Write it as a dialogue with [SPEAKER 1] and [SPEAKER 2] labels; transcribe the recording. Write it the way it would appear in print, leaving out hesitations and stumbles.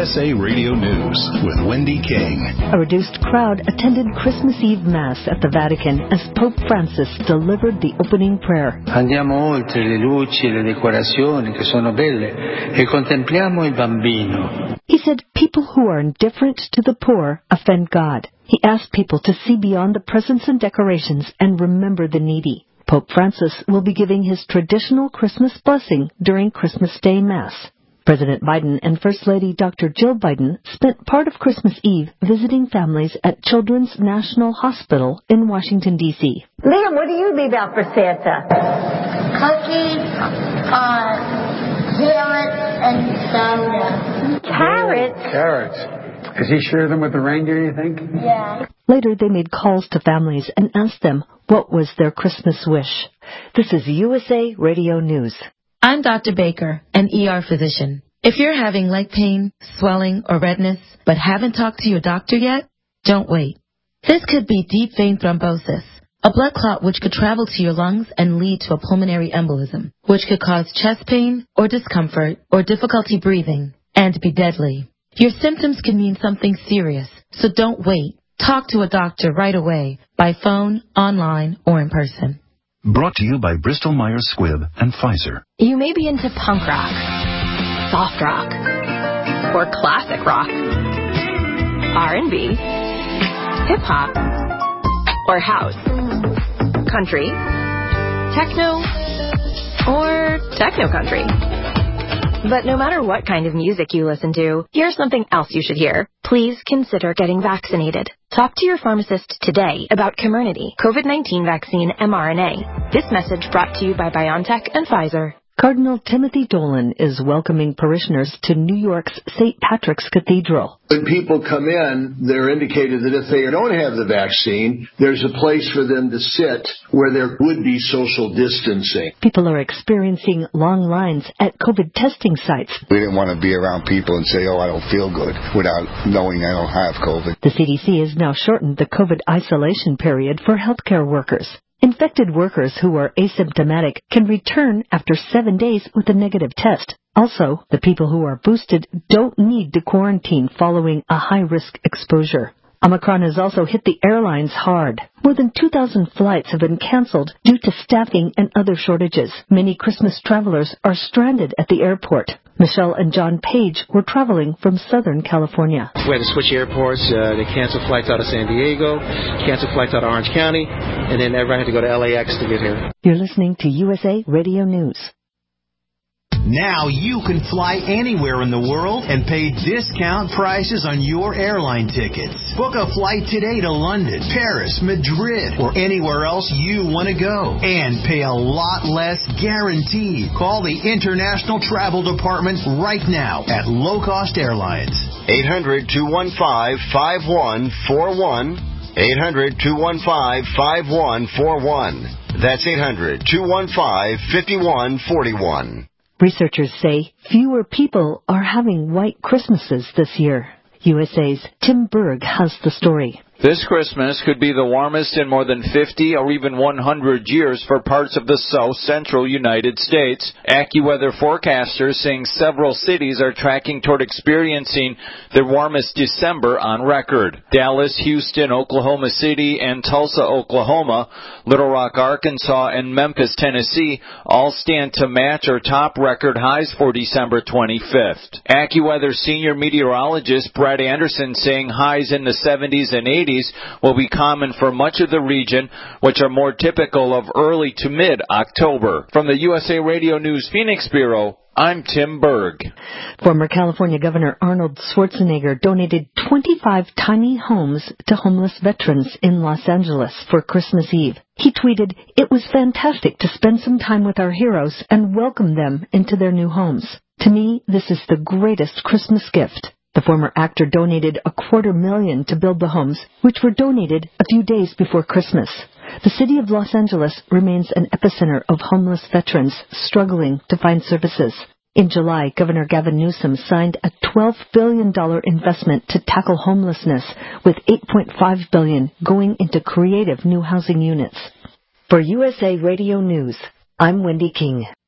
[SPEAKER 1] USA Radio News with Wendy King.
[SPEAKER 2] A reduced crowd attended Christmas Eve Mass at the Vatican as Pope Francis delivered the opening prayer.
[SPEAKER 3] Andiamo oltre le luci e le decorazioni che sono belle e contempliamo il bambino.
[SPEAKER 2] He said people who are indifferent to the poor offend God. He asked people to see beyond the presents and decorations and remember the needy. Pope Francis will be giving his traditional Christmas blessing during Christmas Day Mass. President Biden and First Lady Dr. Jill Biden spent part of Christmas Eve visiting families at Children's National Hospital in Washington, D.C.
[SPEAKER 4] Liam, what do you leave out for Santa?
[SPEAKER 5] Cookies, carrots, and soda.
[SPEAKER 4] Carrots?
[SPEAKER 6] Carrots. Does he share them with the reindeer, you think?
[SPEAKER 5] Yeah.
[SPEAKER 2] Later, they made calls to families and asked them what was their Christmas wish. This is USA Radio News.
[SPEAKER 7] I'm Dr. Baker, an ER physician. If you're having leg pain, swelling, or redness, but haven't talked to your doctor yet, don't wait. This could be deep vein thrombosis, a blood clot which could travel to your lungs and lead to a pulmonary embolism, which could cause chest pain or discomfort or difficulty breathing and be deadly. Your symptoms can mean something serious, so don't wait. Talk to a doctor right away, by phone, online, or in person.
[SPEAKER 1] Brought to you by Bristol Myers Squibb and Pfizer.
[SPEAKER 8] You may be into punk rock, soft rock, or classic rock, R&B, hip-hop, or house, country, techno, or techno-country. But no matter what kind of music you listen to, here's something else you should hear. Please consider getting vaccinated. Talk to your pharmacist today about Comirnaty, COVID-19 vaccine mRNA. This message brought to you by BioNTech and Pfizer.
[SPEAKER 2] Cardinal Timothy Dolan is welcoming parishioners to New York's St. Patrick's Cathedral.
[SPEAKER 9] When people come in, they're indicated that if they don't have the vaccine, there's a place for them to sit where there would be social distancing.
[SPEAKER 2] People are experiencing long lines at COVID testing sites.
[SPEAKER 10] We didn't want to be around people and say, I don't feel good, without knowing I don't have COVID.
[SPEAKER 2] The CDC has now shortened the COVID isolation period for healthcare workers. Infected workers who are asymptomatic can return after 7 days with a negative test. Also, the people who are boosted don't need to quarantine following a high-risk exposure. Omicron has also hit the airlines hard. More than 2,000 flights have been canceled due to staffing and other shortages. Many Christmas travelers are stranded at the airport. Michelle and John Page were traveling from Southern California.
[SPEAKER 11] We had to switch airports. They canceled flights out of San Diego, canceled flights out of Orange County, and then everybody had to go to LAX to get here.
[SPEAKER 2] You're listening to USA Radio News.
[SPEAKER 12] Now you can fly anywhere in the world and pay discount prices on your airline tickets. Book a flight today to London, Paris, Madrid, or anywhere else you want to go. And pay a lot less guaranteed. Call the International Travel Department right now at Low Cost Airlines.
[SPEAKER 13] 800-215-5141. 800-215-5141. That's 800-215-5141.
[SPEAKER 2] Researchers say fewer people are having white Christmases this year. USA's Tim Berg has the story.
[SPEAKER 14] This Christmas could be the warmest in more than 50 or even 100 years for parts of the south-central United States. AccuWeather forecasters saying several cities are tracking toward experiencing their warmest December on record. Dallas, Houston, Oklahoma City, and Tulsa, Oklahoma, Little Rock, Arkansas, and Memphis, Tennessee all stand to match or top record highs for December 25th. AccuWeather senior meteorologist Brad Anderson saying highs in the 70s and 80s will be common for much of the region, which are more typical of early to mid-October. From the USA Radio News Phoenix Bureau, I'm Tim Berg.
[SPEAKER 2] Former California Governor Arnold Schwarzenegger donated 25 tiny homes to homeless veterans in Los Angeles for Christmas Eve. He tweeted, "It was fantastic to spend some time with our heroes and welcome them into their new homes. To me, this is the greatest Christmas gift." The former actor donated $250,000 to build the homes, which were donated a few days before Christmas. The city of Los Angeles remains an epicenter of homeless veterans struggling to find services. In July, Governor Gavin Newsom signed a $12 billion investment to tackle homelessness, with $8.5 billion going into creative new housing units. For USA Radio News, I'm Wendy King.